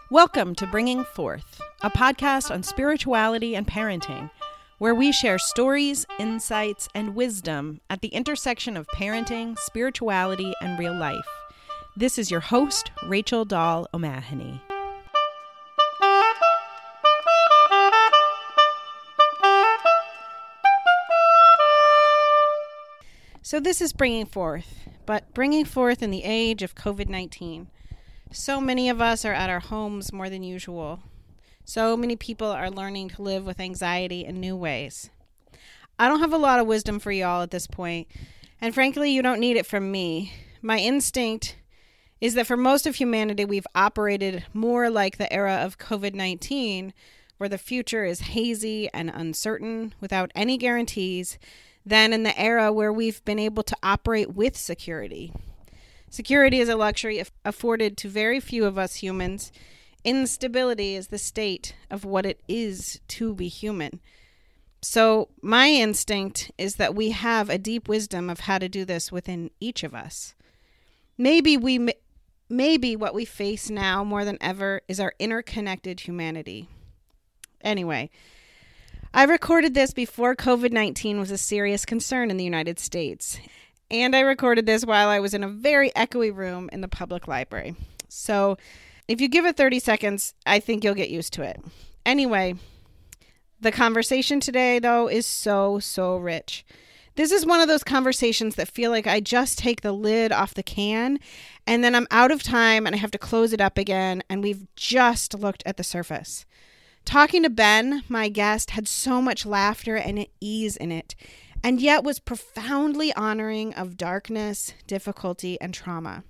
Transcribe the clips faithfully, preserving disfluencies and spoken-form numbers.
Welcome to Bringing Forth, a podcast on spirituality and parenting, where we share stories, insights, and wisdom at the intersection of parenting, spirituality, and real life. This is your host, Rachel Dahl O'Mahony. So this is Bringing Forth, but Bringing Forth in the age of covid nineteen. So many of us are at our homes more than usual. So many people are learning to live with anxiety in new ways. I don't have a lot of wisdom for y'all at this point, and frankly, you don't need it from me. My instinct is that for most of humanity, we've operated more like the era of covid nineteen, where the future is hazy and uncertain without any guarantees, than in the era where we've been able to operate with security. Security is a luxury afforded to very few of us humans. Instability is the state of what it is to be human. So my instinct is that we have a deep wisdom of how to do this within each of us. Maybe we, maybe what we face now more than ever is our interconnected humanity. Anyway, I recorded this before covid nineteen was a serious concern in the United States. And I recorded this while I was in a very echoey room in the public library. So if you give it thirty seconds, I think you'll get used to it. Anyway, the conversation today, though, is so, so rich. This is one of those conversations that feel like I just take the lid off the can and then I'm out of time and I have to close it up again, and we've just looked at the surface. Talking to Ben, my guest, had so much laughter and ease in it, and yet was profoundly honoring of darkness, difficulty, and trauma.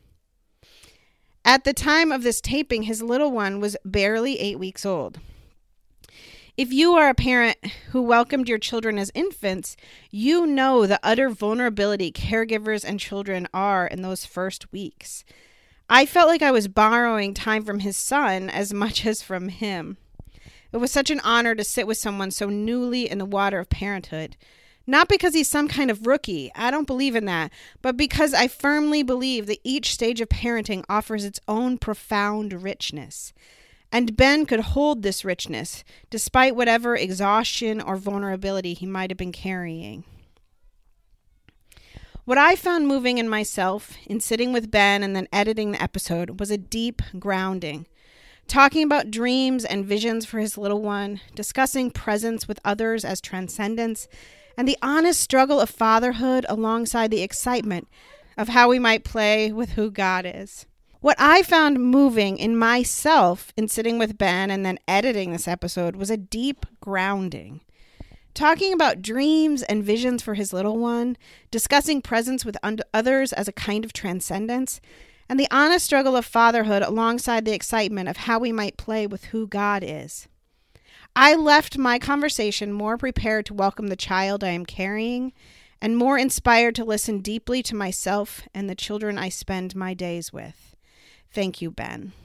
At the time of this taping, his little one was barely eight weeks old. If you are a parent who welcomed your children as infants, you know the utter vulnerability caregivers and children are in those first weeks. I felt like I was borrowing time from his son as much as from him. It was such an honor to sit with someone so newly in the water of parenthood. Not because he's some kind of rookie, I don't believe in that, but because I firmly believe that each stage of parenting offers its own profound richness. And Ben could hold this richness, despite whatever exhaustion or vulnerability he might have been carrying. What I found moving in myself, in sitting with Ben and then editing the episode, was a deep grounding. Talking about dreams and visions for his little one, discussing presence with others as transcendence, and the honest struggle of fatherhood alongside the excitement of how we might play with who God is. What I found moving in myself in sitting with Ben and then editing this episode was a deep grounding. Talking about dreams and visions for his little one, discussing presence with und- others as a kind of transcendence, and the honest struggle of fatherhood alongside the excitement of how we might play with who God is. I left my conversation more prepared to welcome the child I am carrying and more inspired to listen deeply to myself and the children I spend my days with. Thank you, Ben.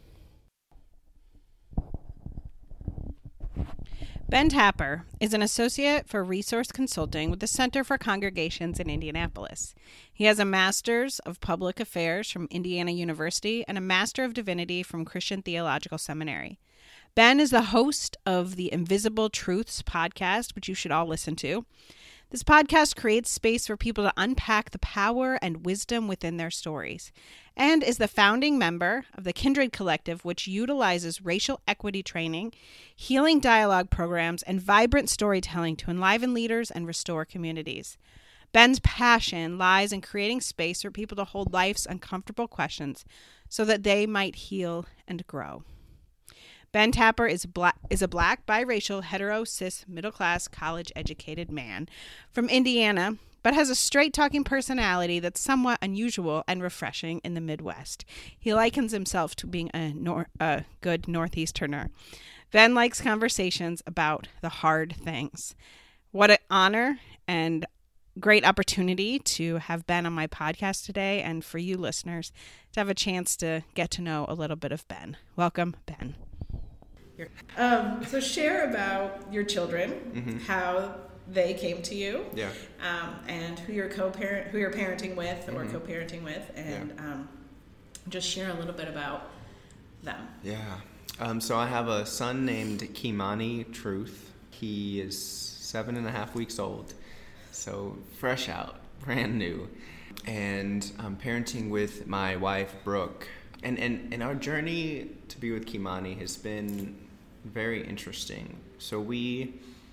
Ben Tapper is an associate for resource consulting with the Center for Congregations in Indianapolis. He has a Master's of Public Affairs from Indiana University and a Master of Divinity from Christian Theological Seminary. Ben is the host of the Invisible Truths podcast, which you should all listen to. This podcast creates space for people to unpack the power and wisdom within their stories, and is the founding member of the Kindred Collective, which utilizes racial equity training, healing dialogue programs, and vibrant storytelling to enliven leaders and restore communities. Ben's passion lies in creating space for people to hold life's uncomfortable questions so that they might heal and grow. Ben Tapper is black, is a black, biracial, hetero, cis, middle-class, college-educated man from Indiana, but has a straight-talking personality that's somewhat unusual and refreshing in the Midwest. He likens himself to being a, nor- a good Northeasterner. Ben likes conversations about the hard things. What an honor and great opportunity to have Ben on my podcast today, and for you listeners to have a chance to get to know a little bit of Ben. Welcome, Ben. Um, so share about your children, mm-hmm. how they came to you, yeah, um, and who you're co-parent, who you're parenting with, or mm-hmm. co-parenting with, and yeah. um, just share a little bit about them. Yeah. Um, so I have a son named Kimani Truth. He is seven and a half weeks old, so fresh out, brand new. And I'm parenting with my wife, Brooke. And, and, and our journey to be with Kimani has been very interesting. So we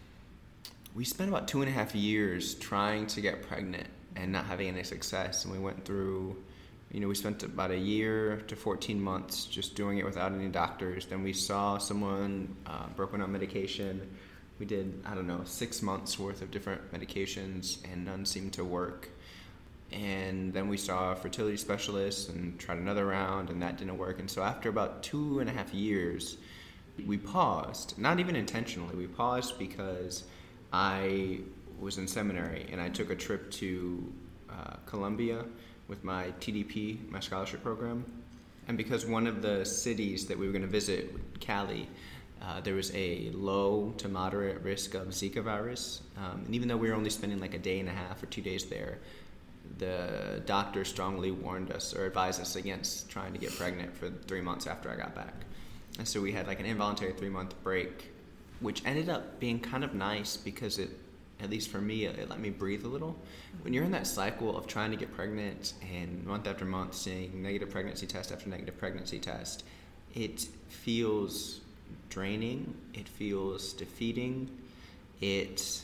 we spent about two and a half years trying to get pregnant and not having any success. And we went through, you know, we spent about a year to fourteen months just doing it without any doctors. Then we saw someone, uh, Brooke went on medication. We did, I don't know, six months worth of different medications, and none seemed to work. And then we saw a fertility specialist and tried another round, and that didn't work. And so after about two and a half years, we paused, not even intentionally. We paused because I was in seminary, and I took a trip to uh, Colombia with my T D P, my scholarship program. And because one of the cities that we were going to visit, Cali, uh, there was a low to moderate risk of Zika virus. Um, and even though we were only spending like a day and a half or two days there, the doctor strongly warned us or advised us against trying to get pregnant for three months after I got back. And so we had like an involuntary three-month break, which ended up being kind of nice because it, at least for me, it let me breathe a little. When you're in that cycle of trying to get pregnant and month after month seeing negative pregnancy test after negative pregnancy test, it feels draining. It feels defeating. It,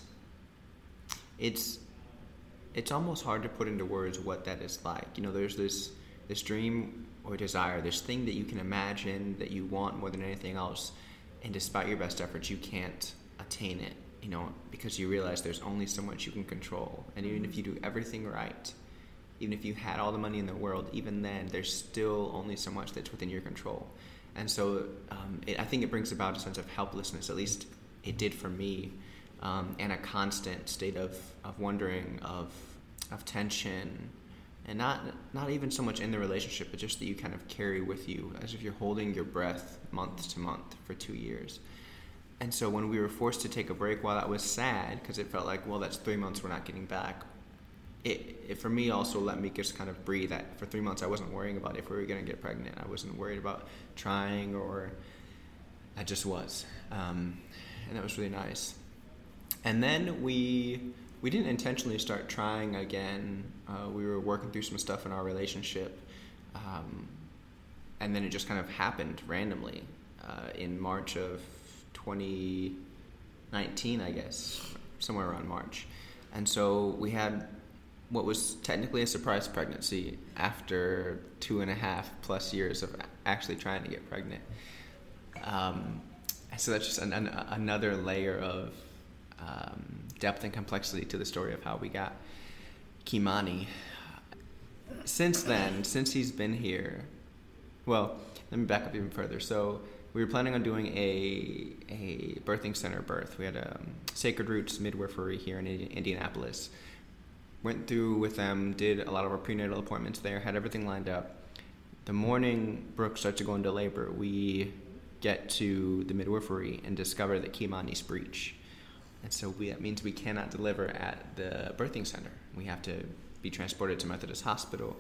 it's, it's almost hard to put into words what that is like. You know, there's this, this dream or desire, this thing that you can imagine that you want more than anything else, and despite your best efforts, you can't attain it. You know, because you realize there's only so much you can control. And even if you do everything right, even if you had all the money in the world, even then, there's still only so much that's within your control. And so um, it, I think it brings about a sense of helplessness, at least it did for me, um, and a constant state of, of wondering, of of tension, and not not even so much in the relationship, but just that you kind of carry with you, as if you're holding your breath month to month for two years. And so when we were forced to take a break, while that was sad, because it felt like, well, that's three months we're not getting back, it, it for me also let me just kind of breathe. That for three months I wasn't worrying about if we were going to get pregnant. I wasn't worried about trying, or I just was. Um, and that was really nice. And then we we didn't intentionally start trying again. Uh, we were working through some stuff in our relationship. Um, and then it just kind of happened randomly uh, in March of twenty nineteen, I guess, somewhere around March. And so we had what was technically a surprise pregnancy after two and a half plus years of actually trying to get pregnant. Um, so that's just an, an, another layer of um, depth and complexity to the story of how we got Kimani. Since then, since he's been here, well, let me back up even further. So we were planning on doing a a birthing center birth. We had a um, Sacred Roots midwifery here in Indianapolis. Went through with them, did a lot of our prenatal appointments there, had everything lined up. The morning Brooke starts to go into labor, we get to the midwifery and discover that Kimani's breech. And so we, that means we cannot deliver at the birthing center. We have to be transported to Methodist Hospital.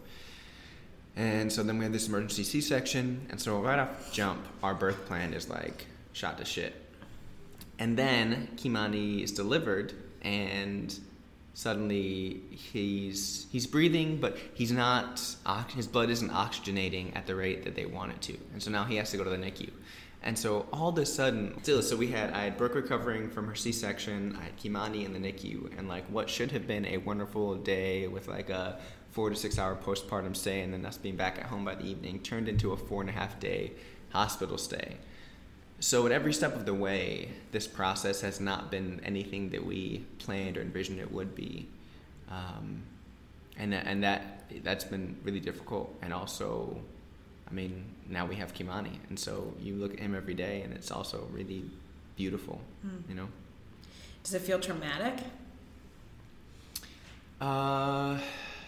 And so then we had this emergency C-section, and so right off jump, our birth plan is like shot to shit. And then Kimani is delivered, and suddenly he's he's breathing, but he's not, his blood isn't oxygenating at the rate that they want it to. And so now he has to go to the N I C U. And so all of a sudden, still, so we had, I had Brooke recovering from her C-section, I had Kimani in the N I C U, and like what should have been a wonderful day with like a four to six hour postpartum stay and then us being back at home by the evening turned into a four and a half day hospital stay. So at every step of the way, this process has not been anything that we planned or envisioned it would be. Um, and, and that, that's been really difficult. And also, I mean, now we have Kimani. And so you look at him every day and it's also really beautiful, mm. you know? Does it feel traumatic? Uh...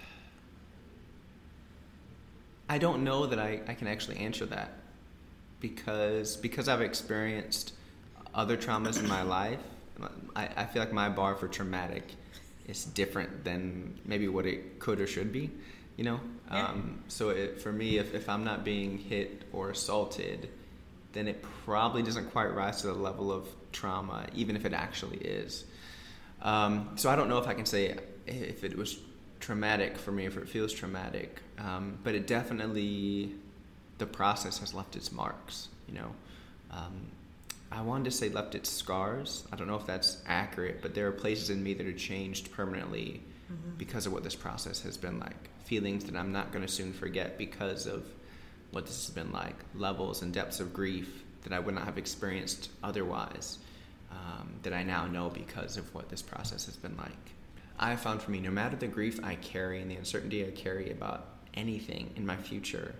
I don't know that I, I can actually answer that because because I've experienced other traumas in my life. I, I feel like my bar for traumatic is different than maybe what it could or should be, you know? Yeah. Um, so it, for me, if, if I'm not being hit or assaulted, then it probably doesn't quite rise to the level of trauma, even if it actually is. Um, so I don't know if I can say if it was traumatic for me, if it feels traumatic, um, but it definitely, the process has left its marks, you know. Um, I wanted to say left its scars. I don't know if that's accurate, but there are places in me that are changed permanently mm-hmm. because of what this process has been like. Feelings that I'm not going to soon forget because of what this has been like. Levels and depths of grief that I would not have experienced otherwise, um, that I now know because of what this process has been like. I have found for me, no matter the grief I carry and the uncertainty I carry about anything in my future,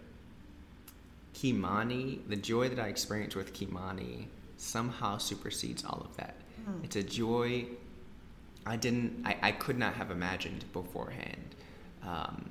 Kimani, the joy that I experience with Kimani somehow supersedes all of that. Mm. It's a joy I didn't, I, I could not have imagined beforehand. Um,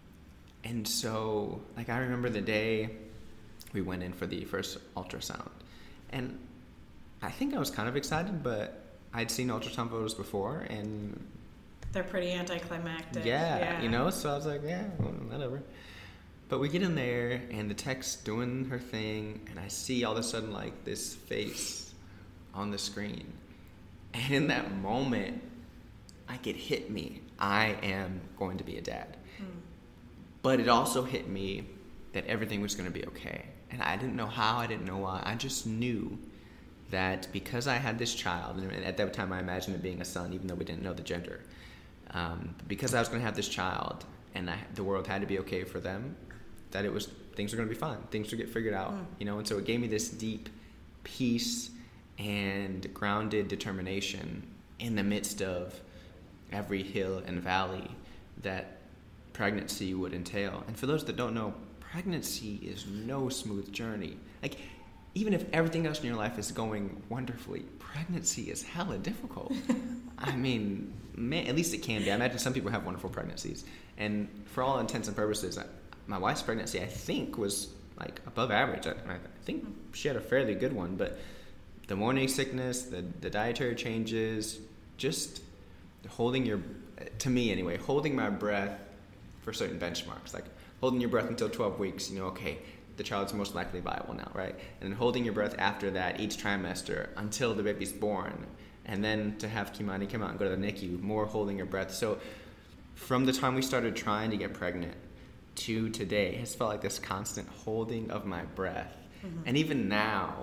and so, like, I remember the day we went in for the first ultrasound, and I think I was kind of excited, but I'd seen ultrasound photos before, and they're pretty anticlimactic. Yeah, yeah. you know, so I was like, yeah, whatever. But we get in there, and the tech's doing her thing, and I see all of a sudden, like, this face on the screen. And in that moment, like, it hit me. I am going to be a dad. Mm. But it also hit me that everything was going to be okay. And I didn't know how, I didn't know why. I just knew that because I had this child, and at that time I imagined it being a son, even though we didn't know the gender. Um, because I was going to have this child, and I, the world had to be okay for them, that it was, things were going to be fine. Things would get figured out, mm. you know? And so it gave me this deep peace and grounded determination in the midst of every hill and valley that pregnancy would entail. And for those that don't know, pregnancy is no smooth journey. Like, even if everything else in your life is going wonderfully, pregnancy is hella difficult. I mean, man, at least it can be. I imagine some people have wonderful pregnancies. And for all intents and purposes, I, my wife's pregnancy, I think, was like above average. I, I think she had a fairly good one, but the morning sickness, the, the dietary changes, just holding your, to me anyway, holding my breath for certain benchmarks, like holding your breath until twelve weeks, you know, okay, the child's most likely viable now, right? And then holding your breath after that each trimester until the baby's born. And then to have Kimani come out and go to the N I C U, more holding your breath. So from the time we started trying to get pregnant to today, has felt like this constant holding of my breath. Mm-hmm. And even now,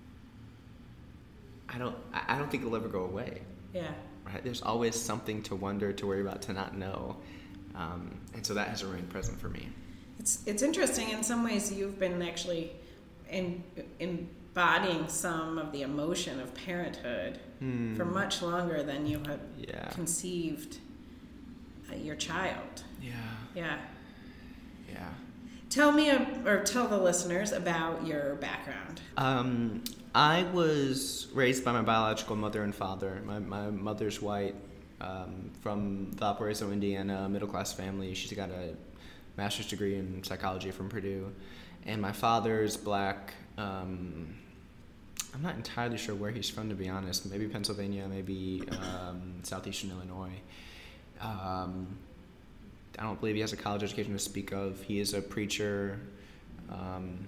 I don't, I don't think it'll ever go away. Yeah. Right? There's always something to wonder, to worry about, to not know. Um, and so that has remained present for me. It's it's interesting. In some ways, you've been actually in, embodying some of the emotion of parenthood hmm. for much longer than you had yeah. conceived uh, your child. Yeah. Yeah. Yeah. Tell me, uh, or tell the listeners about your background. Um, I was raised by my biological mother and father. My my mother's white, um, from Valparaiso, Indiana, middle-class family. She's got a master's degree in psychology from Purdue. And my father's black. Um, I'm not entirely sure where he's from, to be honest. Maybe Pennsylvania, maybe um, southeastern Illinois. Um, I don't believe he has a college education to speak of. He is a preacher, um,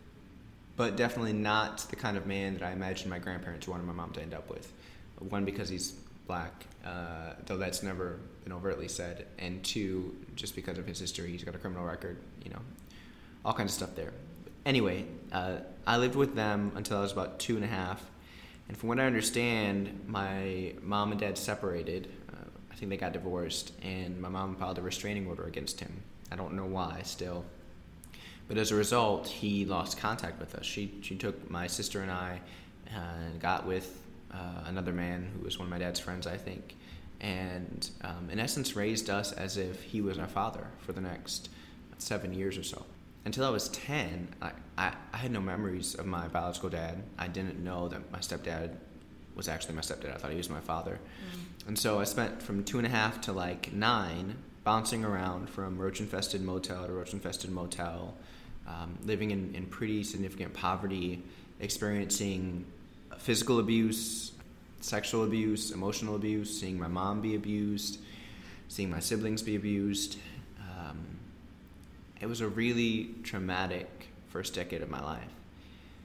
but definitely not the kind of man that I imagined my grandparents wanted my mom to end up with. One, because he's black, uh, though that's never been overtly said, and two, just because of his history. He's got a criminal record, you know, all kinds of stuff there. Anyway, uh, I lived with them until I was about two and a half, and from what I understand, my mom and dad separated. Uh, I think they got divorced, and my mom filed a restraining order against him. I don't know why still, but as a result, he lost contact with us. She she took my sister and I and got with uh, another man who was one of my dad's friends, I think, and um, in essence raised us as if he was our father for the next seven years or so. Until I was ten, I, I, I had no memories of my biological dad. I didn't know that my stepdad was actually my stepdad. I thought he was my father. Mm. And so I spent from two and a half to like nine bouncing around from roach-infested motel to roach-infested motel, um, living in, in pretty significant poverty, experiencing physical abuse, sexual abuse, emotional abuse, seeing my mom be abused, seeing my siblings be abused. Um, it was a really traumatic first decade of my life.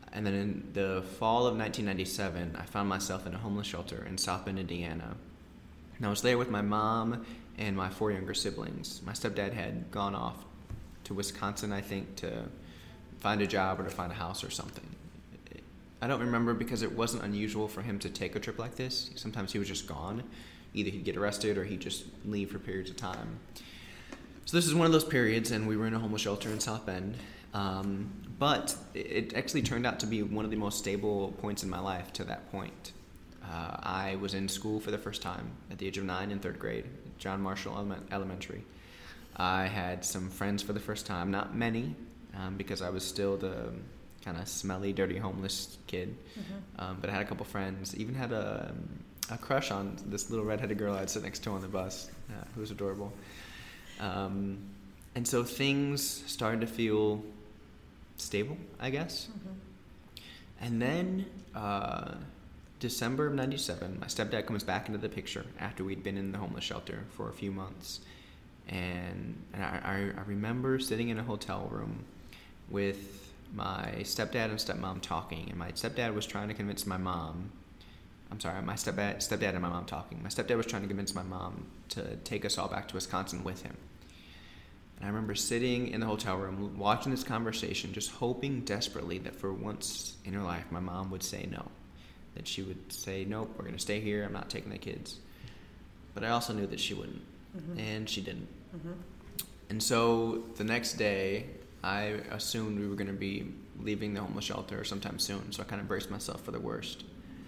And then in the fall of nineteen ninety-seven, I found myself in a homeless shelter in South Bend, Indiana. And I was there with my mom and my four younger siblings. My stepdad had gone off to Wisconsin, I think, to find a job or to find a house or something. I don't remember because it wasn't unusual for him to take a trip like this. Sometimes he was just gone. Either he'd get arrested or he'd just leave for periods of time. So this is one of those periods, and we were in a homeless shelter in South Bend. Um, but it actually turned out to be one of the most stable points in my life to that point. Uh, I was in school for the first time at the age of nine in third grade, John Marshall Elementary. I had some friends for the first time, not many, um, because I was still the kind of smelly, dirty, homeless kid. Mm-hmm. Um, but I had a couple friends, even had a, a crush on this little redheaded girl I'd sit next to on the bus, uh, who was adorable. Um, and so things started to feel stable, I guess. Mm-hmm. And then uh, December of ninety-seven, my stepdad comes back into the picture after we'd been in the homeless shelter for a few months. And, and I, I, I remember sitting in a hotel room with my stepdad and stepmom talking, and my stepdad was trying to convince my mom, I'm sorry, my stepdad, stepdad and my mom talking. My stepdad was trying to convince my mom to take us all back to Wisconsin with him. And I remember sitting in the hotel room, watching this conversation, just hoping desperately that for once in her life, my mom would say no. That she would say, nope, we're going to stay here, I'm not taking the kids. But I also knew that she wouldn't, mm-hmm. and she didn't. Mm-hmm. And so the next day, I assumed we were going to be leaving the homeless shelter sometime soon, so I kind of braced myself for the worst.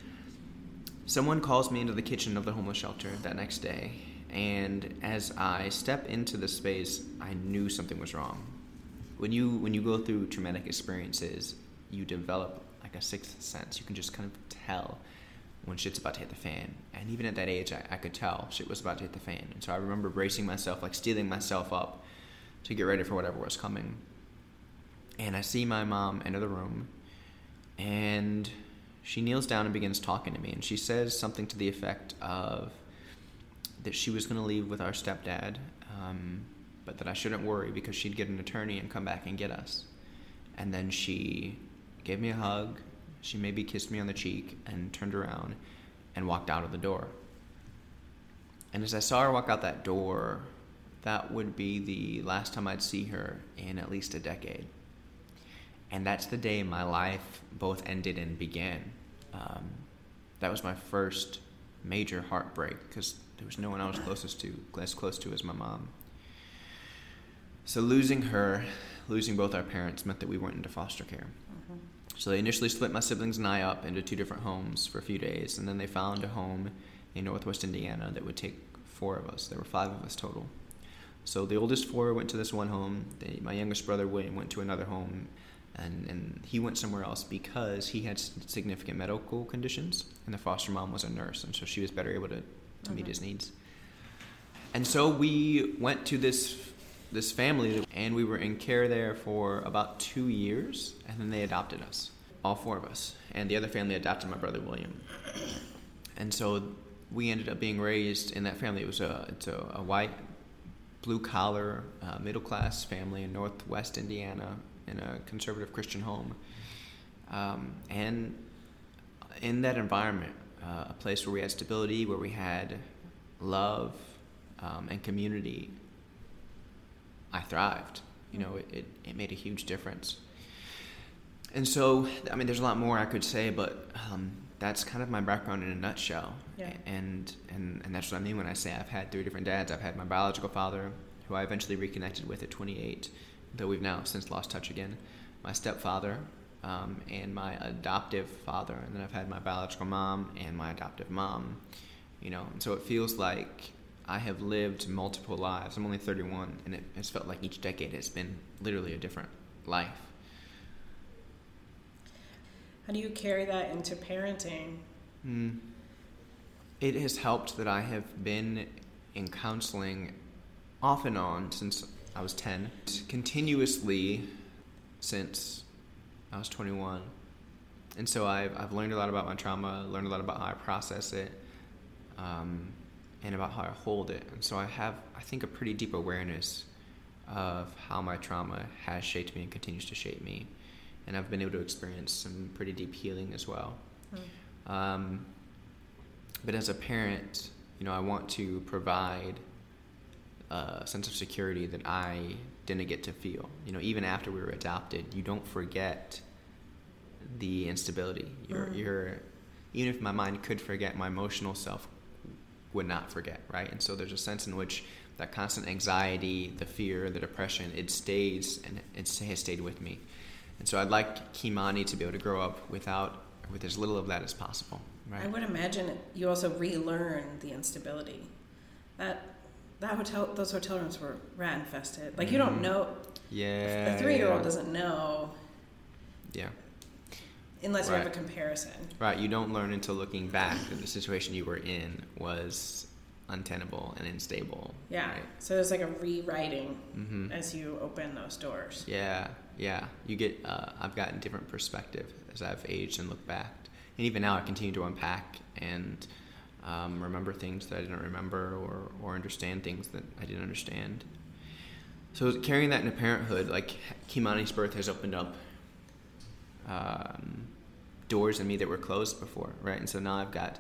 Someone calls me into the kitchen of the homeless shelter that next day, and as I step into the space, I knew something was wrong. When you when you go through traumatic experiences, you develop like a sixth sense. You can just kind of tell when shit's about to hit the fan. And even at that age, I, I could tell shit was about to hit the fan. And so I remember bracing myself, like steeling myself up to get ready for whatever was coming. And I see my mom enter the room, and she kneels down and begins talking to me. And she says something to the effect of that she was going to leave with our stepdad, um, but that I shouldn't worry because she'd get an attorney and come back and get us. And then she gave me a hug. She maybe kissed me on the cheek and turned around and walked out of the door. And as I saw her walk out that door, that would be the last time I'd see her in at least a decade. And that's the day my life both ended and began. Um, that was my first major heartbreak because there was no one I was closest to, as close to as my mom. So losing her, losing both our parents, meant that we went into foster care. Mm-hmm. So they initially split my siblings and I up into two different homes for a few days, and then they found a home in Northwest Indiana that would take four of us. There were five of us total. So the oldest four went to this one home. They, my youngest brother William went to another home, and, and he went somewhere else because he had significant medical conditions, and the foster mom was a nurse, and so she was better able to, to mm-hmm. meet his needs. And so we went to this this family, and we were in care there for about two years, and then they adopted us, all four of us. And the other family adopted my brother William. And so we ended up being raised in that family. It was a it's a, a white, blue-collar, uh, middle-class family in Northwest Indiana in a conservative Christian home. Um, and in that environment, uh, a place where we had stability, where we had love um, and community, I thrived. You know, it, it, it made a huge difference. And so, I mean, there's a lot more I could say, but um, that's kind of my background in a nutshell. Yeah. And, and and that's what I mean when I say I've had three different dads. I've had my biological father, who I eventually reconnected with at twenty-eight, though we've now since lost touch again, my stepfather, um, and my adoptive father. And then I've had my biological mom and my adoptive mom, you know. And so it feels like I have lived multiple lives. I'm only thirty-one, and it has felt like each decade has been literally a different life. How do you carry that into parenting? Mm. It has helped that I have been in counseling off and on since I was ten, continuously since I was twenty-one. And so I've, I've learned a lot about my trauma, learned a lot about how I process it, um, and about how I hold it. And so I have, I think, a pretty deep awareness of how my trauma has shaped me and continues to shape me. and I've been able to experience some pretty deep healing as well. Mm. Um, but as a parent, you know, I want to provide a sense of security that I didn't get to feel. You know, even after we were adopted, you don't forget the instability. You're, mm. you're, even if my mind could forget, my emotional self would not forget, right? And so there's a sense in which that constant anxiety, the fear, the depression, it stays, and it has stayed with me. And so I'd like Kimani to be able to grow up without, with as little of that as possible, right? I would imagine you also relearn the instability. That that hotel, those hotel rooms were rat infested. Like, mm-hmm. you don't know. Yeah. The three-year-old yeah. doesn't know. Yeah. Unless right. you have a comparison. Right. You don't learn until looking back that the situation you were in was untenable and unstable. Yeah. Right? So there's like a rewriting mm-hmm. as you open those doors. Yeah. Yeah. You get, uh, I've gotten different perspective as I've aged and looked back. And even now I continue to unpack and um, remember things that I didn't remember, or, or understand things that I didn't understand. So carrying that into parenthood, like Kimani's birth has opened up um, doors in me that were closed before, right? And so now I've got,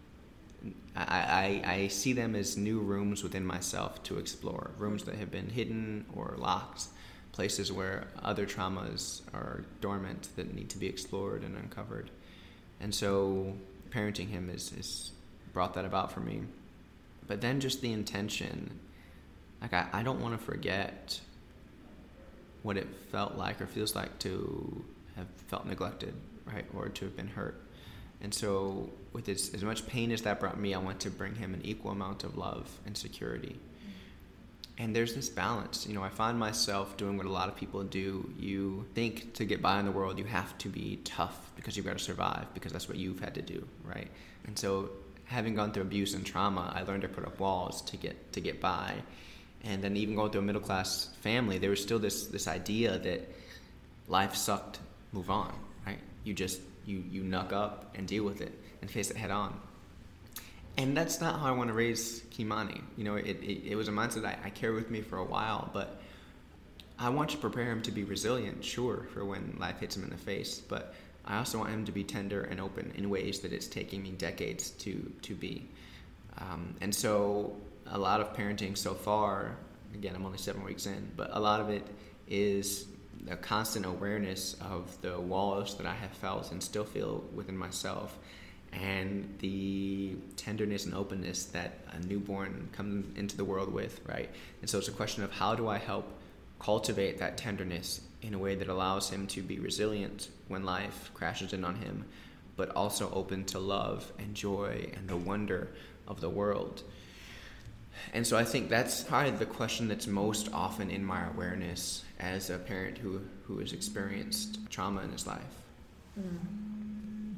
I, I, I see them as new rooms within myself to explore, rooms that have been hidden or locked, places where other traumas are dormant that need to be explored and uncovered. And so parenting him is, is brought that about for me. But then just the intention, like I, I don't want to forget what it felt like or feels like to have felt neglected, right? Or to have been hurt. And so with as, as much pain as that brought me, I want to bring him an equal amount of love and security. And there's this balance. You know, I find myself doing what a lot of people do. You think to get by in the world, you have to be tough because you've got to survive, because that's what you've had to do, right? And so having gone through abuse and trauma, I learned to put up walls to get to get by. And then even going through a middle-class family, there was still this this idea that life sucked, move on, right? You just, you, you knuck up and deal with it and face it head on. And that's not how I want to raise Kimani. You know, it, it, it was a mindset I, I carried with me for a while, but I want to prepare him to be resilient, sure, for when life hits him in the face, but I also want him to be tender and open in ways that it's taking me decades to, to be. Um, and so a lot of parenting so far, again, I'm only seven weeks in, but a lot of it is a constant awareness of the walls that I have felt and still feel within myself, and the tenderness and openness that a newborn comes into the world with, right? And so it's a question of how do I help cultivate that tenderness in a way that allows him to be resilient when life crashes in on him, but also open to love and joy and the wonder of the world. And so I think that's probably the question that's most often in my awareness as a parent who, who has experienced trauma in his life. Mm.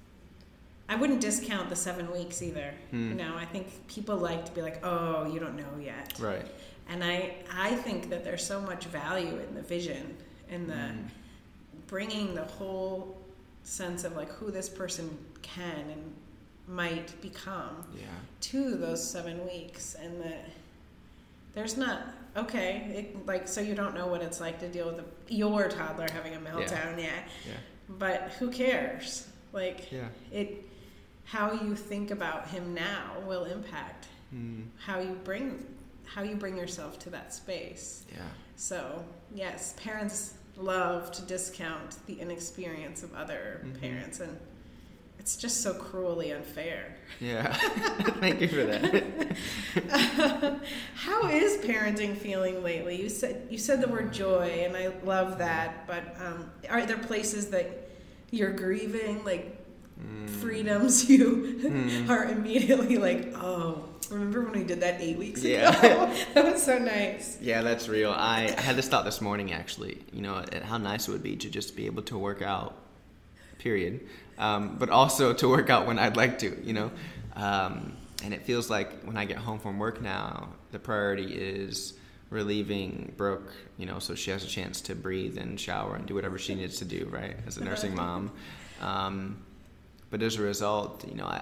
I wouldn't discount the seven weeks either. Mm. You know, I think people like to be like, oh, you don't know yet. Right. And I, I think that there's so much value in the vision and the mm. bringing the whole sense of like who this person can and might become yeah. to those seven weeks. And that there's not, okay, it, like, so you don't know what it's like to deal with a, your toddler having a meltdown yeah. yet. Yeah. But who cares? Like, yeah. it, how you think about him now will impact mm. how you bring how you bring yourself to that space. Yeah. So, yes, parents love to discount the inexperience of other mm-hmm. parents, and it's just so cruelly unfair. Yeah. Thank you for that. uh, how is parenting feeling lately? You said you said the word joy, and I love that, but um, are there places that you're grieving, like mm. freedoms you mm. are immediately like, oh, remember when we did that eight weeks ago? Yeah. That was so nice. Yeah, that's real. I had this thought this morning, actually, you know, how nice it would be to just be able to work out, period. Um, but also to work out when I'd like to, you know. Um, and it feels like when I get home from work now, the priority is relieving Brooke, you know, so she has a chance to breathe and shower and do whatever she needs to do, right, as a nursing mom. Um, but as a result, you know, I,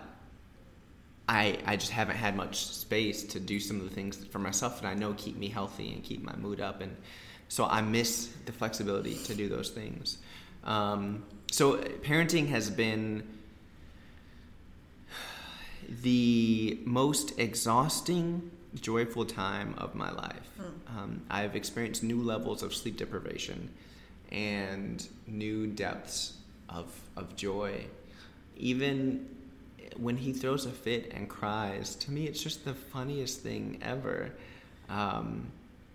I I just haven't had much space to do some of the things for myself that I know keep me healthy and keep my mood up. And so I miss the flexibility to do those things. Um, so parenting has been the most exhausting, joyful time of my life. Mm. Um, I've experienced new levels of sleep deprivation and new depths of of joy. Even when he throws a fit and cries, to me it's just the funniest thing ever. Um,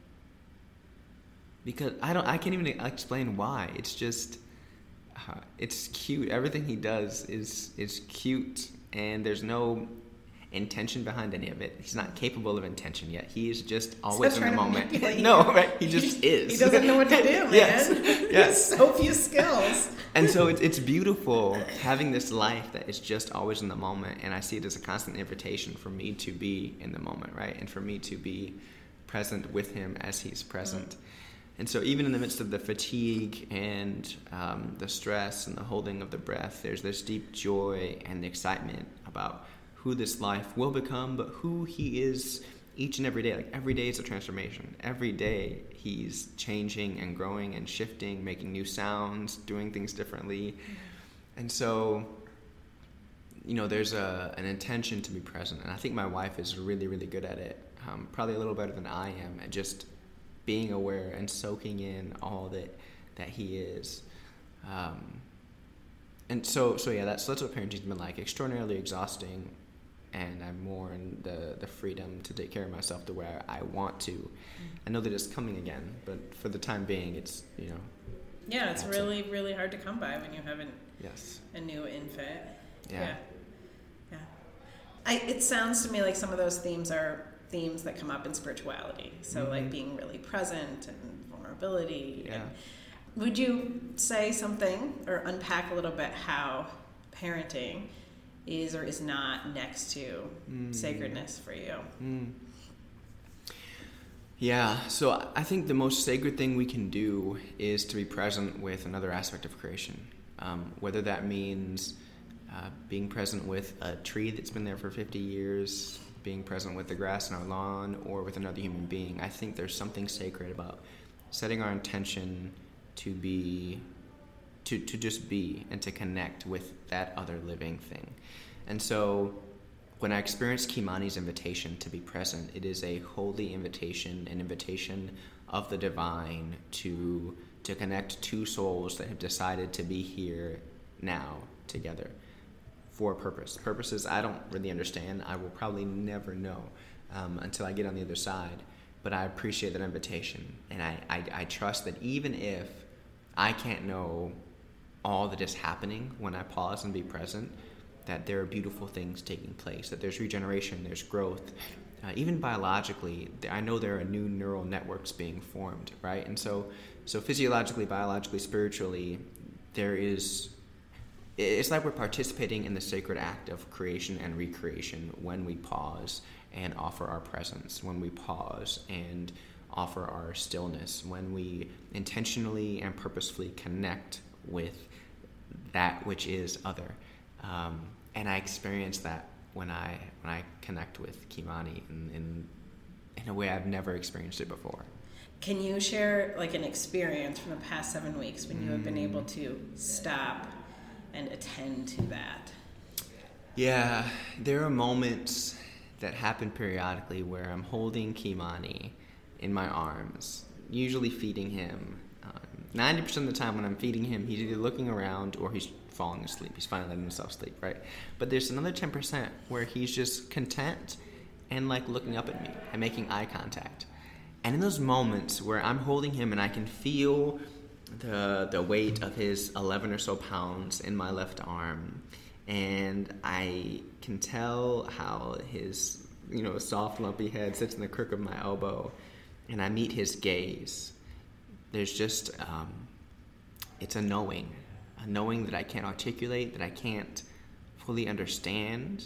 because I don't, I can't even explain why. It's just, uh, it's cute. Everything he does is is cute, and there's no intention behind any of it. He's not capable of intention yet. He is just always in the moment. No, right? He just is. He doesn't know what to do, man. Yes. Yes. So few skills. And so it's it's beautiful having this life that is just always in the moment, and I see it as a constant invitation for me to be in the moment, right? And for me to be present with him as he's present. Mm. And so even in the midst of the fatigue and um, the stress and the holding of the breath, there's this deep joy and excitement about who this life will become, but who he is each and every day. Like every day is a transformation. Every day he's changing and growing and shifting, making new sounds, doing things differently. And so, you know, there's a an intention to be present. And I think my wife is really, really good at it. Um, probably a little better than I am at just being aware and soaking in all that that he is. Um, and so, so yeah, that's, that's what parenting's been like. Extraordinarily exhausting. And I'm more in the, the freedom to take care of myself to where I want to. Mm. I know that it's coming again, but for the time being, it's, you know. Yeah, it's really, it. really hard to come by when you have an, yes. a new infant. Yeah. Yeah. yeah. I, it sounds to me like some of those themes are themes that come up in spirituality. So mm-hmm. like being really present and vulnerability. Yeah. And would you say something or unpack a little bit how parenting is or is not next to mm. sacredness for you? Mm. Yeah, so I think the most sacred thing we can do is to be present with another aspect of creation, um, whether that means uh, being present with a tree that's been there for fifty years, being present with the grass in our lawn, or with another human being. I think there's something sacred about setting our intention to be To, to just be and to connect with that other living thing. And so when I experience Kimani's invitation to be present, it is a holy invitation, an invitation of the divine to to connect two souls that have decided to be here now together for a purpose. Purposes I don't really understand. I will probably never know um, until I get on the other side. But I appreciate that invitation. And I, I, I trust that even if I can't know all that is happening when I pause and be present, that there are beautiful things taking place, that there's regeneration, there's growth. Uh, even biologically, I know there are new neural networks being formed, right? And so, so physiologically, biologically, spiritually, there is, it's like we're participating in the sacred act of creation and recreation when we pause and offer our presence, when we pause and offer our stillness, when we intentionally and purposefully connect with that which is other. Um, and I experience that when I when I connect with Kimani in, in in a way I've never experienced it before. Can you share like an experience from the past seven weeks when you have been able to stop and attend to that? Yeah, there are moments that happen periodically where I'm holding Kimani in my arms, usually feeding him. Um, ninety percent of the time when I'm feeding him, he's either looking around or he's falling asleep. He's finally letting himself sleep, right? But there's another ten percent where he's just content and like looking up at me and making eye contact. And in those moments where I'm holding him and I can feel the the weight of his eleven or so pounds in my left arm, and I can tell how his, you know, soft lumpy head sits in the crook of my elbow, and I meet his gaze, there's just um, it's a knowing a knowing that I can't articulate, that I can't fully understand,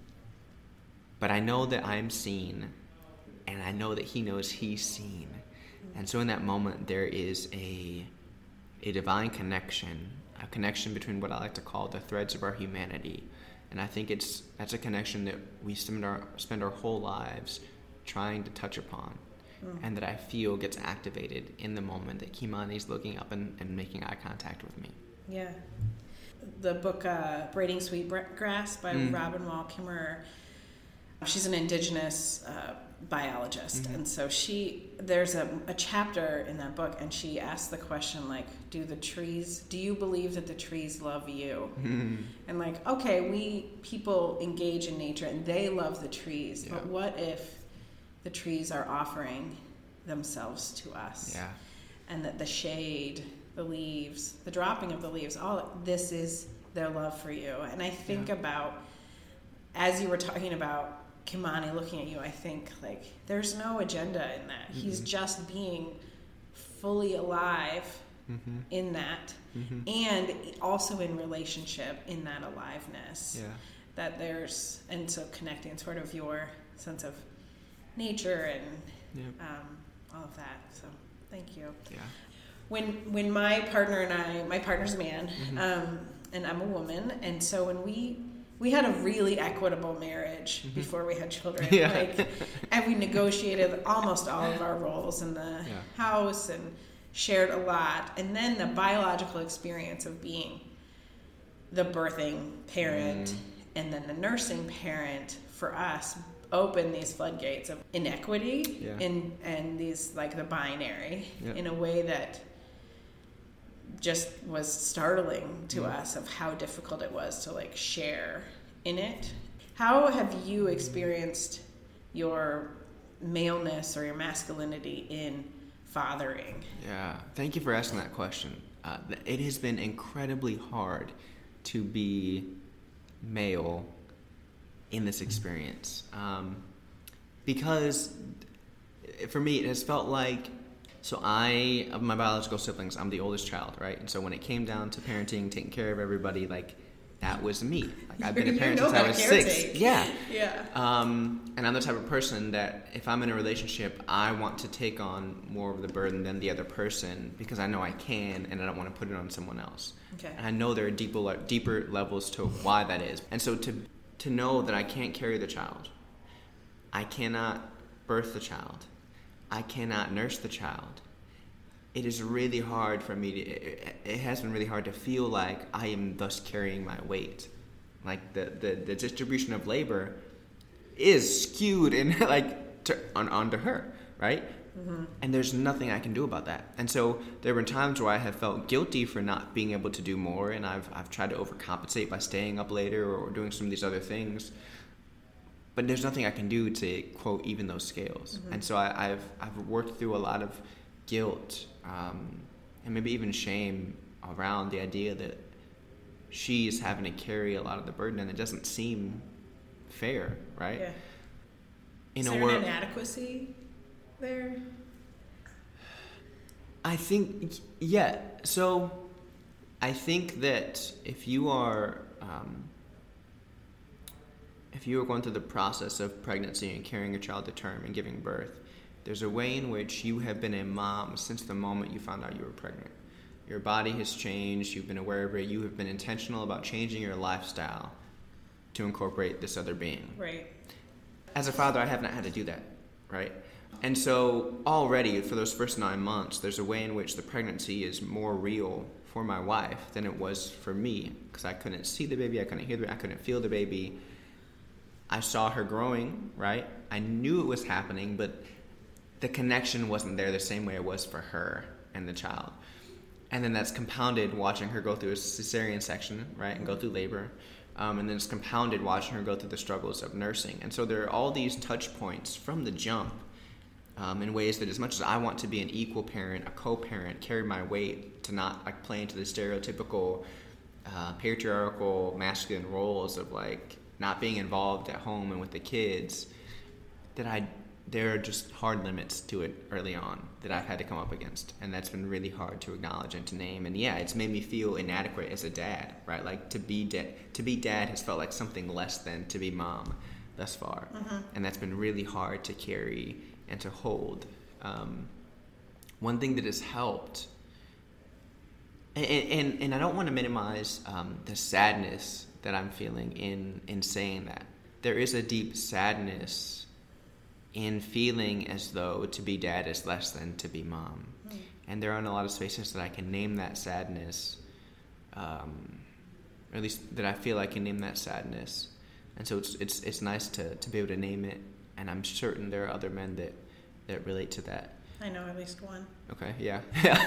but I know that I'm seen, and I know that he knows he's seen. And so in that moment there is a a divine connection, a connection between what I like to call the threads of our humanity. And I think it's that's a connection that we spend our spend our whole lives trying to touch upon, mm. and that I feel gets activated in the moment that Kimani's looking up and, and making eye contact with me. Yeah. The book uh, Braiding Sweetgrass by mm. Robin Wall Kimmerer, she's an indigenous uh, biologist. Mm-hmm. And so she, there's a, a chapter in that book, and she asks the question, like, do the trees, do you believe that the trees love you? Mm-hmm. And like, okay, we, people engage in nature and they love the trees, yeah. but what if the trees are offering themselves to us? Yeah. And that the shade, the leaves, the dropping of the leaves, all this is their love for you. And I think yeah. about, as you were talking about Kimani looking at you, I think like there's no agenda in that. Mm-hmm. He's just being fully alive mm-hmm. in that, mm-hmm. and also in relationship in that aliveness. Yeah. That there's, and so connecting sort of your sense of nature and yeah. um, all of that. So thank you. Yeah. When when my partner and I, my partner's a man, mm-hmm. um, and I'm a woman, and so when we we had a really equitable marriage mm-hmm. before we had children, yeah. like, and we negotiated almost all of our roles in the yeah. house and shared a lot, and then the biological experience of being the birthing parent mm. and then the nursing parent for us opened these floodgates of inequity yeah. and and these like the binary yeah. in a way that just was startling to mm. us of how difficult it was to like share in it. How have you experienced your maleness or your masculinity in fathering? Yeah, thank you for asking that question. Uh, it has been incredibly hard to be male in this experience, um, because for me it has felt like, so I, of my biological siblings, I'm the oldest child, right? And so when it came down to parenting, taking care of everybody, like that was me. Like I've been a parent since I was six. Take. Yeah. Yeah. Um, and I'm the type of person that if I'm in a relationship, I want to take on more of the burden than the other person because I know I can, and I don't want to put it on someone else. Okay. And I know there are deeper, deeper levels to why that is. And so to to know that I can't carry the child, I cannot birth the child, I cannot nurse the child. It is really hard for me to, it, it has been really hard to feel like I am thus carrying my weight. Like the, the, the distribution of labor is skewed in like to, on, onto her, right? Mm-hmm. And there's nothing I can do about that. And so there have been times where I have felt guilty for not being able to do more, and I've I've tried to overcompensate by staying up later or doing some of these other things. But there's nothing I can do to, quote, even those scales. Mm-hmm. And so I, I've I've worked through a lot of guilt um, and maybe even shame around the idea that she's having to carry a lot of the burden, and it doesn't seem fair, right? Yeah. In Is a there world, an inadequacy there? I think, yeah. So I think that if you are um, if you are going through the process of pregnancy and carrying a child to term and giving birth, there's a way in which you have been a mom since the moment you found out you were pregnant. Your body has changed. You've been aware of it. You have been intentional about changing your lifestyle to incorporate this other being. Right. As a father, I have not had to do that, right? And so already for those first nine months, there's a way in which the pregnancy is more real for my wife than it was for me, because I couldn't see the baby, I couldn't hear the I couldn't feel the baby. I saw her growing, right? I knew it was happening, but the connection wasn't there the same way it was for her and the child. And then that's compounded watching her go through a cesarean section, right, and go through labor. Um, and then it's compounded watching her go through the struggles of nursing. And so there are all these touch points from the jump um, in ways that as much as I want to be an equal parent, a co-parent, carry my weight to not like play into the stereotypical uh, patriarchal masculine roles of like not being involved at home and with the kids, that I there are just hard limits to it early on that I've had to come up against, and that's been really hard to acknowledge and to name. And yeah, it's made me feel inadequate as a dad, right? Like to be dad, to be dad has felt like something less than to be mom thus far, mm-hmm. and that's been really hard to carry and to hold. Um, one thing that has helped, and and, and I don't want to minimize um, the sadness that I'm feeling in in saying that. There is a deep sadness in feeling as though to be dad is less than to be mom. Mm. And there aren't a lot of spaces that I can name that sadness um, or at least that I feel I can name that sadness. And so it's it's it's nice to, to be able to name it, and I'm certain there are other men that, that relate to that. I know at least one. Okay, yeah.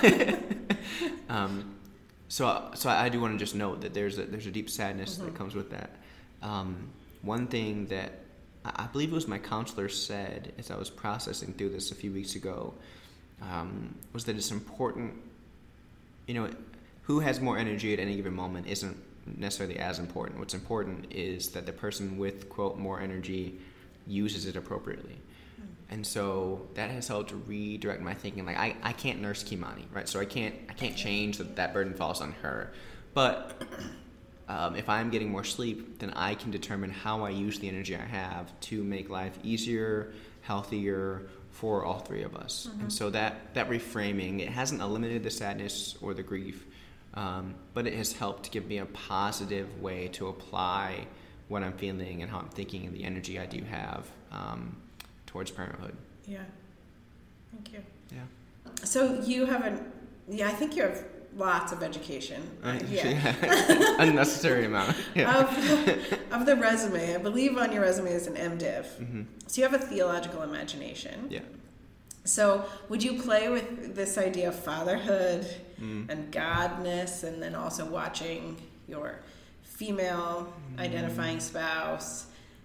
um, so so I do want to just note that there's a, there's a deep sadness mm-hmm. that comes with that. Um, one thing that I believe it was my counselor said as I was processing through this a few weeks ago um, was that it's important, you know, who has more energy at any given moment isn't necessarily as important. What's important is that the person with, quote, more energy uses it appropriately. And so that has helped redirect my thinking. Like, I, I can't nurse Kimani, right? So I can't I can't change that that burden falls on her. But um, if I'm getting more sleep, then I can determine how I use the energy I have to make life easier, healthier for all three of us. Mm-hmm. And so that, that reframing, it hasn't eliminated the sadness or the grief, um, but it has helped give me a positive way to apply what I'm feeling and how I'm thinking and the energy I do have um, towards parenthood. Yeah. Thank you. Yeah. So you have an, yeah, I think you have lots of education. Uh, yeah. yeah. Unnecessary amount. Yeah. Of, of the resume. I believe on your resume is an MDiv. Mm-hmm. So you have a theological imagination. Yeah. So would you play with this idea of fatherhood mm. and godness, and then also watching your female mm. identifying spouse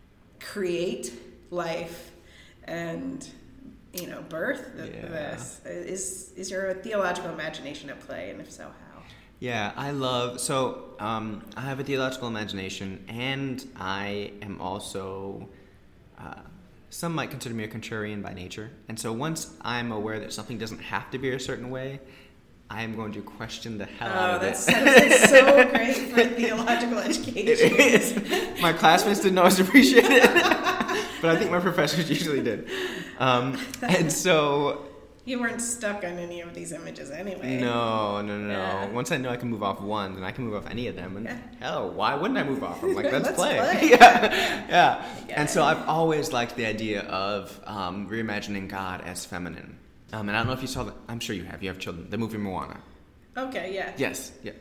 create life and, you know, birth yeah. this? Is is your theological imagination at play, and if so, how? Yeah, I love, so um, I have a theological imagination, and I am also, uh, some might consider me a contrarian by nature. And so once I'm aware that something doesn't have to be a certain way, I am going to question the hell oh, out of that's, it. That's so great for theological education. It is. My classmates didn't always appreciate it, but I think my professors usually did. Um, and so... You weren't stuck on any of these images anyway. No, no, no, yeah. no. Once I know I can move off one, then I can move off any of them. And yeah. hell, why wouldn't I move off them? Like, let's, let's play. play. yeah. yeah. yeah. And so I've always liked the idea of um, reimagining God as feminine. Um, and I don't know if you saw that. I'm sure you have. You have children. The movie Moana. Okay, yeah. Yes, yeah.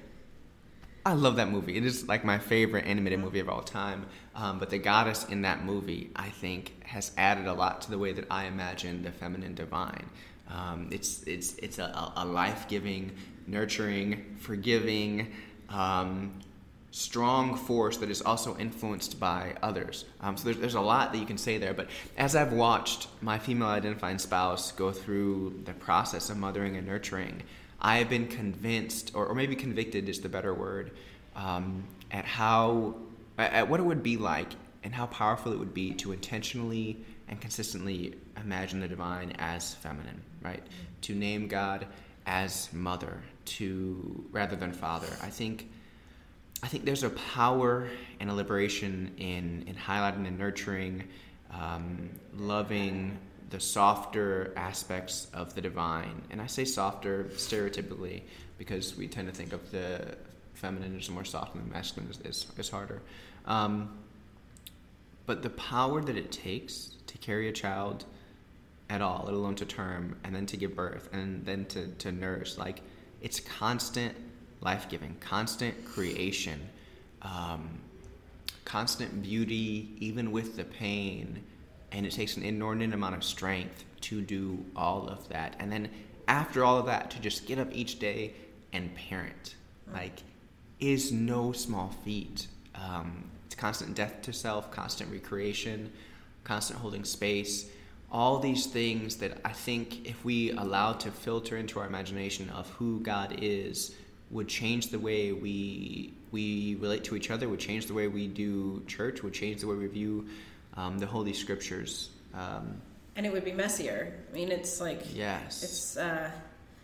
I love that movie. It is like my favorite animated movie of all time. Um, but the goddess in that movie, I think, has added a lot to the way that I imagine the feminine divine. Um, it's it's it's a, a life-giving, nurturing, forgiving, um, strong force that is also influenced by others. Um, so there's there's a lot that you can say there. But as I've watched my female-identifying spouse go through the process of mothering and nurturing, I have been convinced, or, or maybe convicted is the better word, um, at how at what it would be like and how powerful it would be to intentionally and consistently imagine the divine as feminine, right? Mm-hmm. To name God as mother, to rather than father. I think I think there's a power and a liberation in, in highlighting and nurturing, um, loving the softer aspects of the divine. And I say softer stereotypically because we tend to think of the feminine as more soft and the masculine is, is, is harder. Um, but the power that it takes to carry a child at all, let alone to term, and then to give birth, and then to, to nurse, like, it's constant life-giving, constant creation, um, constant beauty, even with the pain, and it takes an inordinate amount of strength to do all of that. And then after all of that, to just get up each day and parent, like, is no small feat. Um, it's constant death to self, constant recreation, constant holding space, all these things that I think if we allow to filter into our imagination of who God is would change the way we we relate to each other, would change the way we do church, would change the way we view um, the Holy Scriptures. Um, and it would be messier. I mean, it's like... Yes. It's, uh,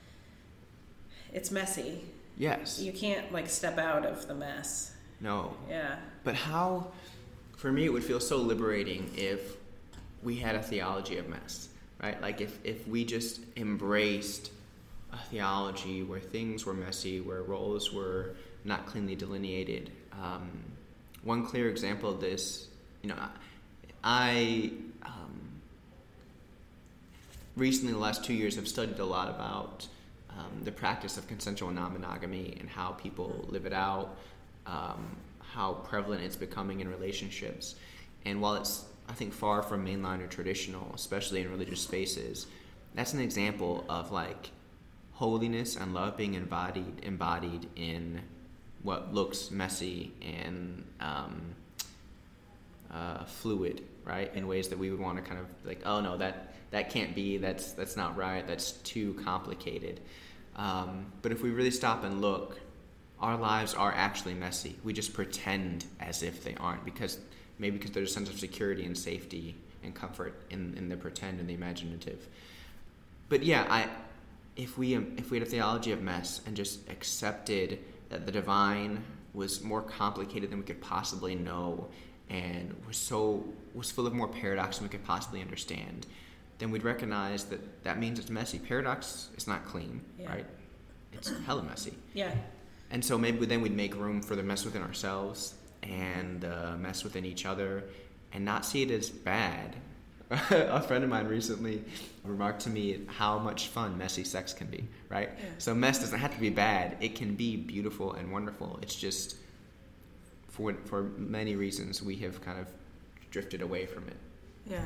it's messy. Yes. You can't, like, step out of the mess. No. Yeah. But how... For me, it would feel so liberating if we had a theology of mess, right? Like if, if we just embraced a theology where things were messy, where roles were not cleanly delineated. Um, one clear example of this, you know, I um, recently, the last two years, have studied a lot about uh, um, the practice of consensual non-monogamy and how people live it out, um, how prevalent it's becoming in relationships. And while it's, I think, far from mainline or traditional, especially in religious spaces, that's an example of like holiness and love being embodied embodied in what looks messy and um, uh, fluid, right? In ways that we would want to kind of like, oh no, that that can't be, that's that's not right, that's too complicated. Um, but if we really stop and look, our lives are actually messy. We just pretend as if they aren't, because maybe because there's a sense of security and safety and comfort in, in the pretend and the imaginative. But yeah, I if we if we had a theology of mess and just accepted that the divine was more complicated than we could possibly know, and was so was full of more paradox than we could possibly understand, then we'd recognize that that means it's messy. Paradox is not clean, yeah. right? It's hella messy. Yeah. And so maybe then we'd make room for the mess within ourselves and uh, mess within each other, and not see it as bad. A friend of mine recently remarked to me how much fun messy sex can be, right? Yeah. So mess doesn't have to be bad. It can be beautiful and wonderful. It's just, for for many reasons, we have kind of drifted away from it. Yeah.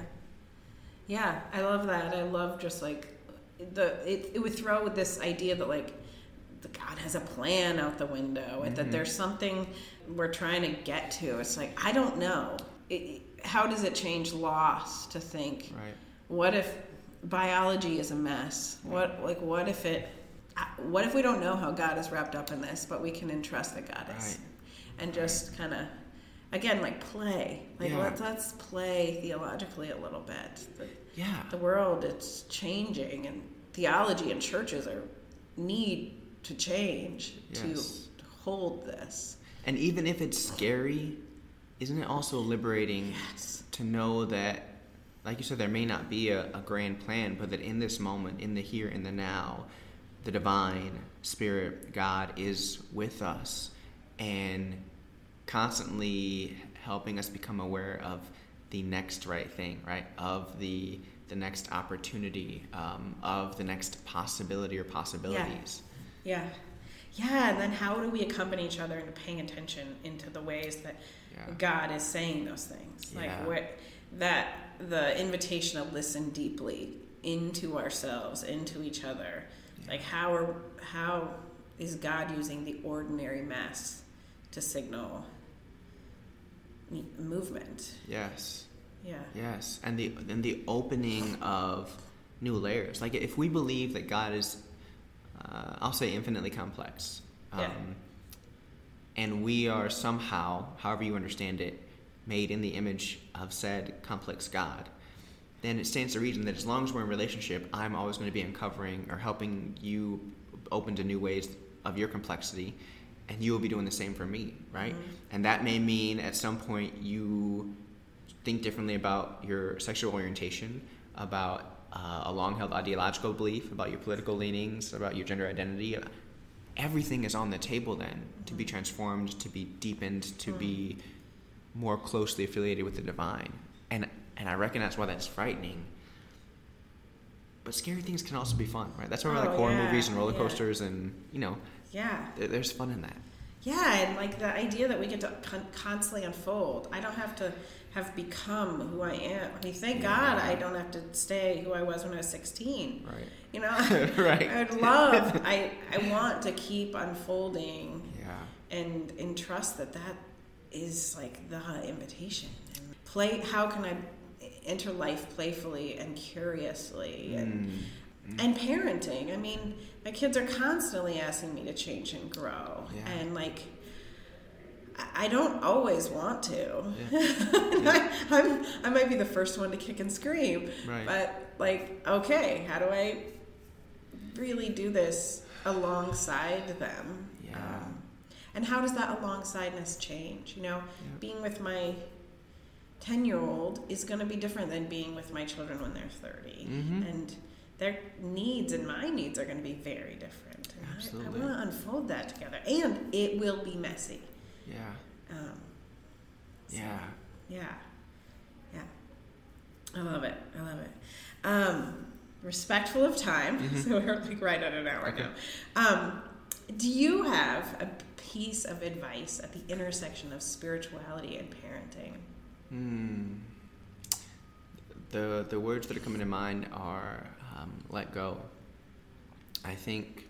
Yeah, I love that. I love just like, the it, it would throw this idea that like, the God has a plan out the window, and mm-hmm. that there's something we're trying to get to. It's like, I don't know. It, how does it change loss to think, right. what if biology is a mess? What like what if it what if we don't know how God is wrapped up in this, but we can entrust that God is, right. and just kind of, again, like play, like yeah. let's let's play theologically a little bit. The, yeah, the world, it's changing, and theology and churches are need to change yes. to, to hold this. And even if it's scary, isn't it also liberating yes. to know that, like you said, there may not be a, a grand plan, but that in this moment, in the here and the now, the divine spirit, God, is with us and constantly helping us become aware of the next right thing, right? Of the the next opportunity, um, of the next possibility or possibilities. Yeah. yeah. Yeah, and then how do we accompany each other into paying attention into the ways that yeah. God is saying those things? Like yeah. what that the invitation to listen deeply into ourselves, into each other. Yeah. Like how are how is God using the ordinary mess to signal movement? Yes. Yeah. Yes, and the and the opening of new layers. Like if we believe that God is, uh, I'll say, infinitely complex, um, yeah. and we are somehow, however you understand it, made in the image of said complex God, then it stands to reason that as long as we're in relationship, I'm always going to be uncovering or helping you open to new ways of your complexity, and you will be doing the same for me, right? Mm-hmm. And that may mean at some point you think differently about your sexual orientation, about uh, a long-held ideological belief, about your political leanings, about your gender identity. Everything is on the table then, mm-hmm. to be transformed, to be deepened, to mm-hmm. be more closely affiliated with the divine. And and I recognize why that's frightening. But scary things can also be fun, right? That's why we oh, like horror yeah, movies and roller yeah. coasters, and you know, yeah, th- there's fun in that. Yeah, and like the idea that we get to con- constantly unfold. I don't have to have become who I am. I mean, thank yeah. God I don't have to stay who I was when I was sixteen. Right. You know, right. I would love, I, I want to keep unfolding yeah. and, and trust that that is like the invitation. And play, how can I enter life playfully and curiously and mm. and parenting. I mean, my kids are constantly asking me to change and grow. Yeah. And like, I don't always want to. Yeah. Yeah. I, I'm, I might be the first one to kick and scream. Right. But like, okay, how do I really do this alongside them? Yeah. Um, and how does that alongsideness change? You know, yeah. being with my ten-year-old is going to be different than being with my children when they're thirty. Mm-hmm. And their needs and my needs are going to be very different. And Absolutely. I, I want to unfold that together. And it will be messy. Yeah. Um, so, yeah. Yeah. Yeah. I love it. I love it. Um, respectful of time, mm-hmm. so we're like right at an hour okay. now. Um, do you have a piece of advice at the intersection of spirituality and parenting? Hmm. The the words that are coming to mind are um, let go. I think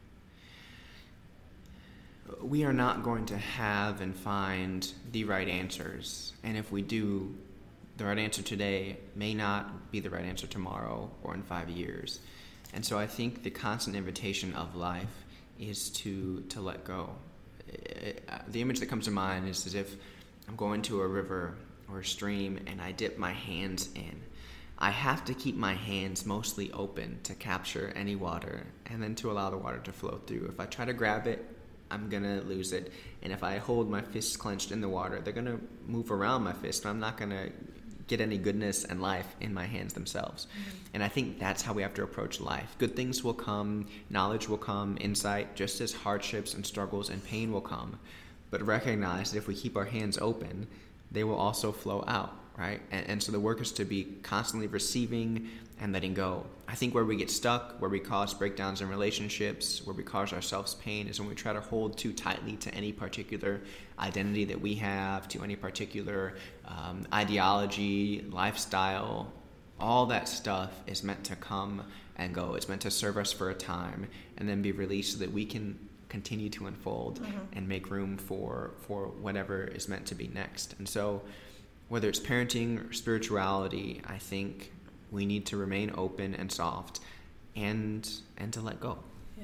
we are not going to have and find the right answers. And if we do, the right answer today may not be the right answer tomorrow or in five years. And so I think the constant invitation of life is to, to let go. It, it, the image that comes to mind is as if I'm going to a river or a stream and I dip my hands in. I have to keep my hands mostly open to capture any water and then to allow the water to flow through. If I try to grab it, I'm going to lose it. And if I hold my fists clenched in the water, they're going to move around my fist, but I'm not going to get any goodness and life in my hands themselves. Mm-hmm. And I think that's how we have to approach life. Good things will come, knowledge will come, insight, just as hardships and struggles and pain will come. But recognize that if we keep our hands open, they will also flow out, right? And, and so the work is to be constantly receiving and letting go. I think where we get stuck, where we cause breakdowns in relationships, where we cause ourselves pain is when we try to hold too tightly to any particular identity that we have, to any particular um, ideology, lifestyle. All that stuff is meant to come and go. It's meant to serve us for a time and then be released so that we can continue to unfold mm-hmm. and make room for, for whatever is meant to be next. And so whether it's parenting or spirituality, I think we need to remain open and soft and and to let go. Yeah.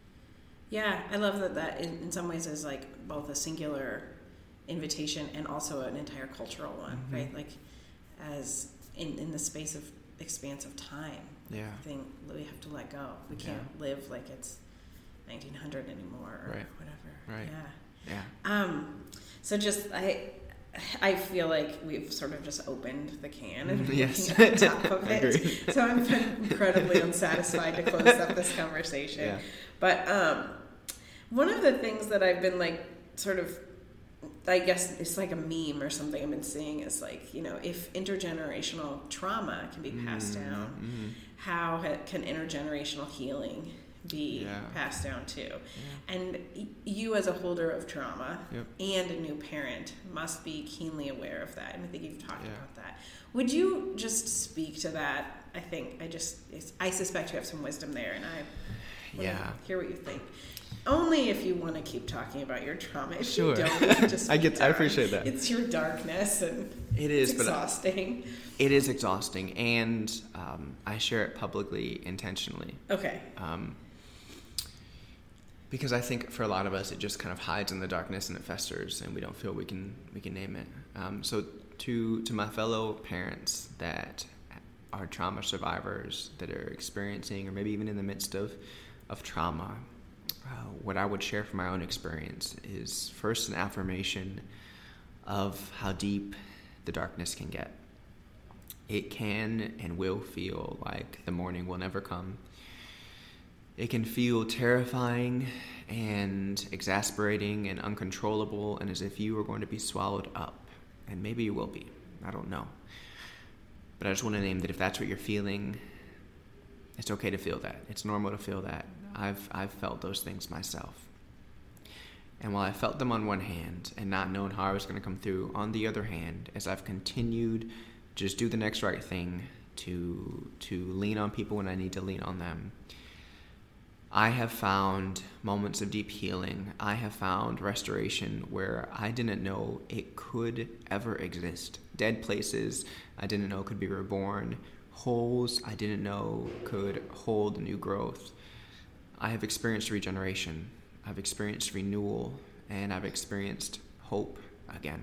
Yeah, I love that that in, in some ways is like both a singular invitation and also an entire cultural one, mm-hmm. right? Like as in, in the space of expanse of time. Yeah. I think we have to let go. We can't yeah. live like it's nineteen hundred anymore or right. whatever. Right. Yeah. Yeah. Um, so just I I feel like we've sort of just opened the can and yes. looking at the top of it. So I'm incredibly unsatisfied to close up this conversation. Yeah. But um, one of the things that I've been like sort of, I guess it's like a meme or something I've been seeing is like, you know, if intergenerational trauma can be passed mm-hmm. down, mm-hmm. how ha- can intergenerational healing be yeah. passed down too? Yeah. And y- you as a holder of trauma yep. and a new parent must be keenly aware of that. And I think you've talked yeah. about that. Would you just speak to that? I think I just, I suspect you have some wisdom there, and I want yeah. to hear what you think. Only if you want to keep talking about your trauma. If sure. you don't, you can just I get. down. I appreciate that. It's your darkness, and it is it's exhausting. But it is exhausting, and um, I share it publicly intentionally. Okay. Um, because I think for a lot of us, it just kind of hides in the darkness and it festers, and we don't feel we can we can name it. Um, so to to my fellow parents that are trauma survivors that are experiencing, or maybe even in the midst of of trauma. Uh, what I would share from my own experience is first an affirmation of how deep the darkness can get. It can and will feel like the morning will never come. It can feel terrifying and exasperating and uncontrollable, and as if you are going to be swallowed up. And maybe you will be. I don't know. But I just want to name that if that's what you're feeling, it's okay to feel that. It's normal to feel that. I've I've felt those things myself. And while I felt them on one hand and not knowing how I was going to come through, on the other hand, as I've continued to just do the next right thing, to to lean on people when I need to lean on them, I have found moments of deep healing. I have found restoration where I didn't know it could ever exist. Dead places I didn't know could be reborn. Holes I didn't know could hold new growth. I have experienced regeneration, I've experienced renewal, and I've experienced hope again.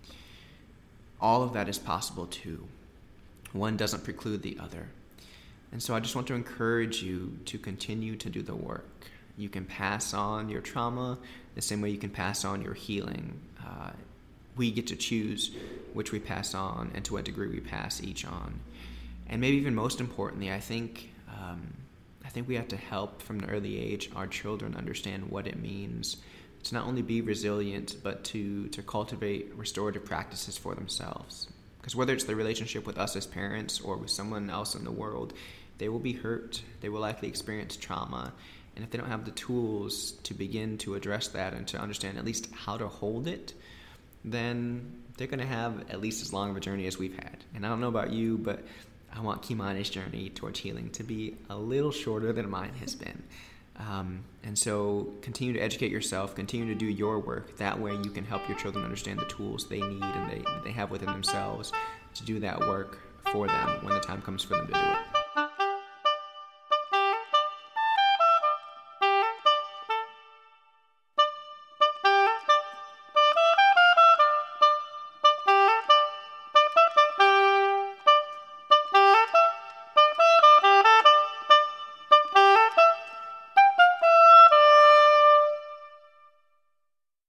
All of that is possible too. One doesn't preclude the other. And so I just want to encourage you to continue to do the work. You can pass on your trauma the same way you can pass on your healing. Uh, we get to choose which we pass on and to what degree we pass each on. And maybe even most importantly, I think um, I think we have to help from an early age our children understand what it means to not only be resilient, but to, to cultivate restorative practices for themselves. Because whether it's the relationship with us as parents or with someone else in the world, they will be hurt. They will likely experience trauma. And if they don't have the tools to begin to address that and to understand at least how to hold it, then they're going to have at least as long of a journey as we've had. And I don't know about you, but I want Kimani's journey towards healing to be a little shorter than mine has been. Um, and so continue to educate yourself, continue to do your work. That way you can help your children understand the tools they need and they, they have within themselves to do that work for them when the time comes for them to do it.